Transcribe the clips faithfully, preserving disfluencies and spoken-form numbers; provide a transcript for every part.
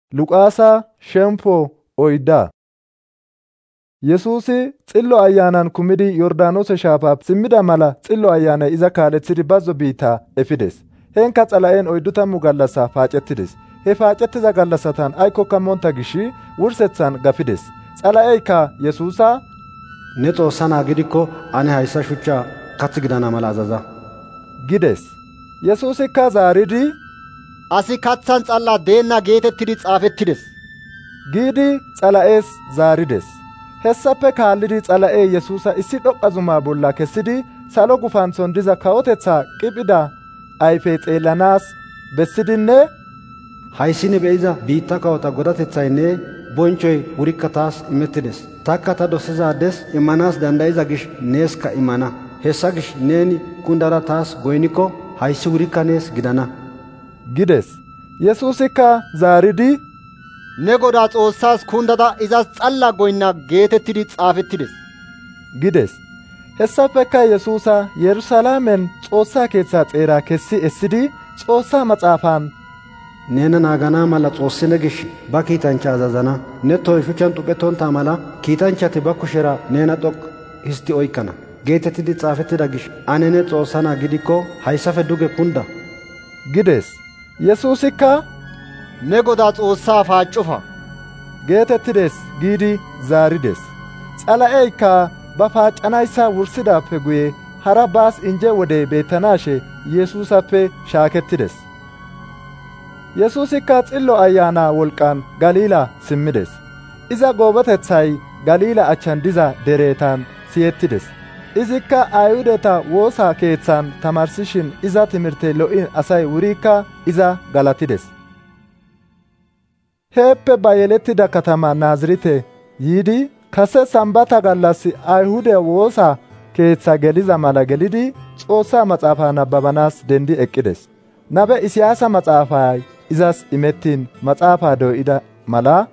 Luqaasa shempo oydda. Yesuusi xillo ayyanan kumidi Yordaanose shaafappe simmida mala xillo ayyaanay iza kaalethidi bazzo biittaa efides. Heenka xala'een oyddu tammu gallassa paacettides. He paacettiza gallassatan aykokka monta gishi wursethan gafides. Xala'eykka Yesuusa, ne Xoossaa naa gidikko ane hayssa shuchchaa kath gidana mala azaza gides. Yesuusikka zaaridi, asi kathan xalla deenna geetettidi xaafettides giidi xala'ees zaarides. Hessappe kaallidi xala'ee Yesuusa issi dhoqqa zumaa bolla kessidi salo gufanthon diza kawotethaa qiphida ayfey xeellanaas bessidinne, hayssi ne be'iza biitta kawota godatethaynne bonchoy wurikka taas imettides. Takka ta dosizaades immanaas dandayiza gish neeska immana. Hessa gish neeni kundara taas goynikko hayssi wurikka nees gidana gides. Yesuusikka zaaridi, ne Godaa Xoossaas kundada izas xalla goynna geetettidi xaafettides gides. Hessappekka Yesuusa Yerusalaamen Xoossaa keethaa xeeraa kessi essidi Xoossaa maxaafaan, neena naagana mala Xoossi ne gish ba kiitanchcha azazana. Ne tohoy shuchchan xuphettonta mala kiitanchchati ba kushera neena dhoqqu histi oykkana geetettidi xaafettida gish ane ne Xoossaa naa gidikko hayssafe duge kunda gides. Yesuusikka, ne Godaa Xoossaa paaccofa geetettides giidi zaarides. Xala'eykka ba paaccanayssa wursidaappe guye hara baas inje wodey beettanaashe Yesuusappe shaakettides. Yesuusikka xillo ayyaana wolqqan Galiila simmides. Iza goobatethay Galiila achchan diza deretan siyettides. Izikka Ayhudata woosa keethan tamarsishin iza timirte lo'in asay wurikka iza galatides. Heeppe ba yelettida katama Naazirite yiidi kase sambata gallassi Ayhude woosa keetha geliza mala gelidi Xoossaa maxaafaa nabbabanaas dendi eqqides. Nabe Isiyaasa maxaafay izas imettin maxaafaa doyida mala,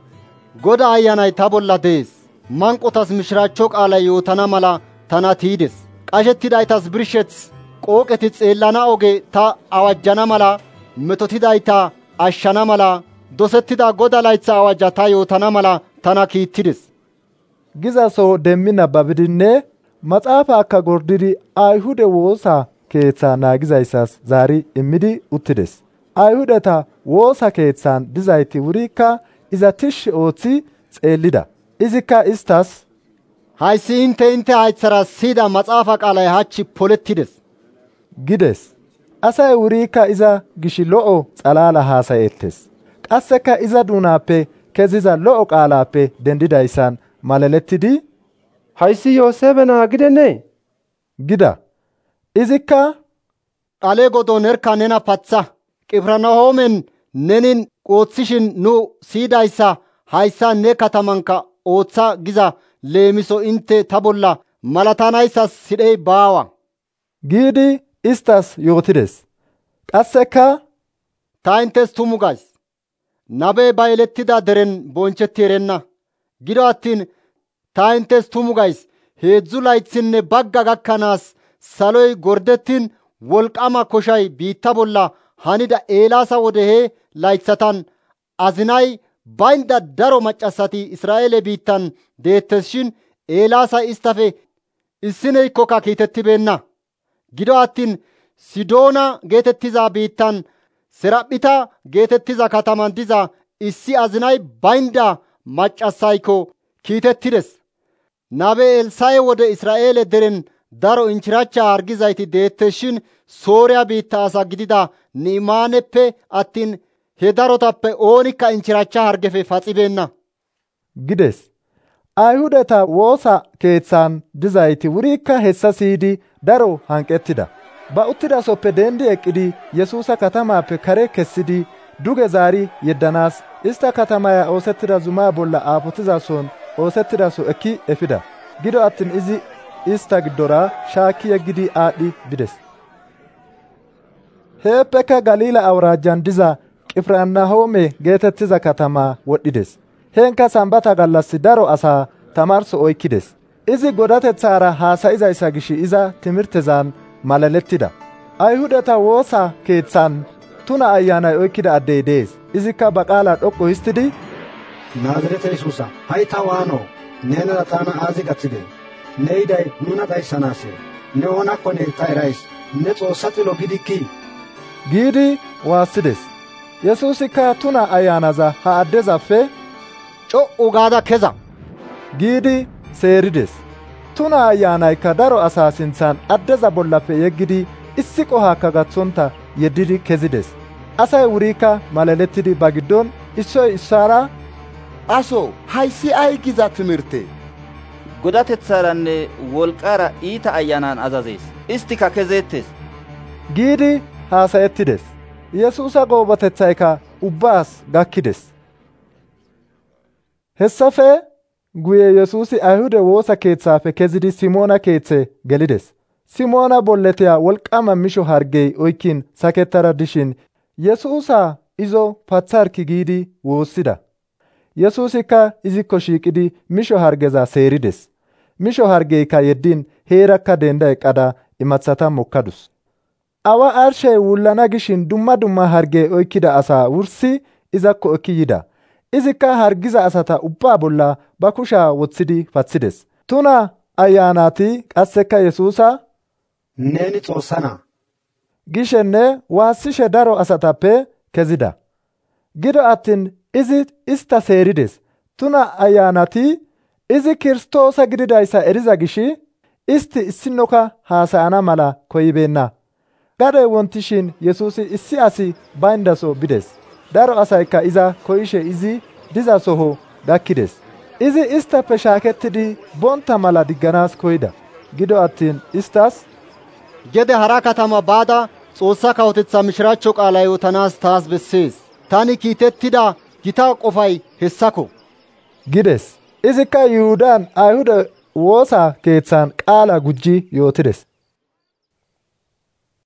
Godaa ayyaanay ta bolla dees. Manqotas mishiraachcho qaalay yootana mala tana tiydes. Qashettidaytas birsheth, qooqeti xeellana oge ta awajjana mala, metotidayta ashshana mala, dosettida Godaa laytha awajja ta yootana mala tana kiittides giza soho demmi nabbabidinne maxaafaakka gordidi Ayhude woosa keethaa naagizayssas zaari immidi uttides. Ayhudata woosa keethaan dizayti wurikka iza tishshi ooththi xeellida. Izikka istas, hayssi intte intte haythara siyida maxaafa qaalay hachchi polettides gides. Asay wurikka iza gishi lo'o xalaala haasayettes. Qasseka iza duunaappe keziza lo'o qaalaappe dendidayssan malalettidi, hayssi Yooseefe naa gidennee gida. Izikka, dhale godo nerka nena patha, Qifirnahoomen nenin oothishin nu siyidayssa hayssa ne katamankka ootha giza leemiso intte ta bolla malatanayssas sidhey baawa giidi istas yootides. Qasseka, ta inttes tumu gays, nabey ba yelettida deren bonchetti erenna. Gido attiin ta inttes tumu gays, heedzdzu laythinne bagga gakkanaas saloy gordettin wolqama koshay biitta bolla hanida Eelaasa wode he laythatan azinay baynda daro maccasati Isra7eele biittan deettes shin Eelaasay istafe issineykkoka kiitettibeenna. Gido attiin Sidoona geetettiza biittan Seraphita geetettiza kataman diza issi azinay baynda maccassayko kiitettides. Nabe Elssa' wode Isra7eele deren daro inchirachcha hargizayti deettes shin Sooriya biitta asa gidida Ni'imaaneppe attin he darotappe oonikka inchirachcha hargefe paxibeenna gides. Ayhudata woosa keethaan dizayti wurikka hessa siyidi daro hanqettida. Ba uttidasoppe dendi eqqidi Yesuusa katamaappe kare kessidi duge zaari yeddanaas ista katamaya oosettida zumaa bolla aafotizason oosettidaso ekki efida. Gido attin izi ista giddora shaakki yeggidi aadhdhi bides. Heeppeka Galiila awuraajjan diza Qifirnahoome geetettiza katamaa wodhides. Heenka sambata gallassi daro asaa tamarso oykkides. Izi godatethaara haasayizayssa gishi iza timirtezaan malalettida. Ayhudata woosa keethaan tuna ayyaanay oykkida addey dees. Izikka ba qaala dhoqqu histidi, naazirete Yesuusa, hay ta waano, neenara taana aazi gaththide? Ne yiday nuna dhayssanaase. Ne oonakkonne ta erays. Ne Xoossa xilo gidikkii? giidi waassides. Yesuusikka tuna ayyaanaza ha addezappe c'o''u gaada keza giidi seerides. Tuna ayyaanaykka daro asaa sinthan addeza bollappe yeggidi issi qohaakka gaththonta yeddidi kezides. Asay wurikka malalettidi ba giddon issoy issaara, aso hayssi ay giza timirte? Godatetharanne wolqara iita ayyanan azazees, istika kezeettes giidi haasayettides. Yesuusa goobatethayka ubbaas gakkides. Hessafe guye Yesuusi Ayhude woosa keeththaafe kezidi Simoona keethe gelides. Simoona bolletiya wolqama misho hargey oykkin sakettara dishin Yesuusa izo patharki giidi woossida. Yesuusikka izikko shiiqidi misho hargeza seerides. Misho hargeyka yeddin heerakka denda eqqada imathata mokkadus. Awa arshey wullana gishin dumma dumma hargey oykkida asaa wursi izakko ekki yida. Izikka hargiza asata ubbaa bolla ba kushaa woththidi pathides. Tuna ayyaanati qasseka Yesuusa, neeni Xoossa naa gishenne waassishe daro asatappe kezida. Gido attin izi ista seerides. Tuna ayyaanati izi Kiristoosa gididayssa eriza gishi isti issinoka haasayana mala koyibeenna. Gadey wontishin Yesuusi issi asi bayndaso bides. Daro asaykka iza koyishe izi diza soho gakkides. Izi istappe shaakettidi bonta mala digganaas koyida. Gido attin istas, gede hara katama baada Xoossa kawotetha mishiraachcho qaala yootanaas taas bessees. Tani kiitettida gita qofay hessako gides. Izikka Yihudaan Ayhuda woosa keeththan qaala gujji yootides.